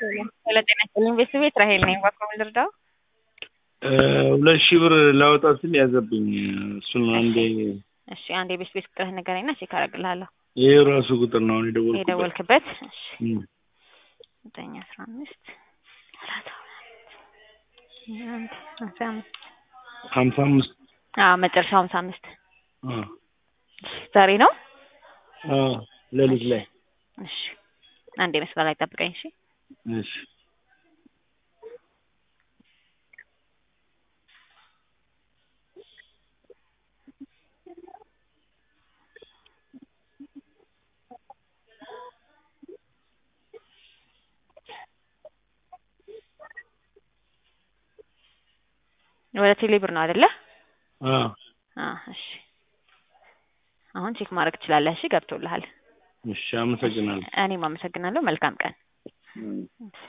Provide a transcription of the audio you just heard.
ለጤና ይስጥልኝ ቤተሰቤት ራሄል ነኝ። እባክዎ ምን ልርዳው? 2,000 ብር ላወጣ ስል ያዘብኝ። እሱን አንዴ እሺ አንዴ ቤት ቁጥርህን ንገረኝና ቼክ አደርግልሃለሁ። ይሄ ራሱ ቁጥር ነው አሁን የደወልክበት? እሺ 915 55 መጨረሻው 55 ዛሬ ነው? ሌሊት ላይ። እሺ አንዴ መስመር ላይ ጠብቀኝ። እሺ እሺ ወደ ቴሌብር ነው አይደለ? እሺ አሁን ቼክ ማድረግ ትችላለህ። እሺ ገብቶልሃል። እሺ አመሰግናለሁ። እኔም አመሰግናለሁ። መልካም ቀን።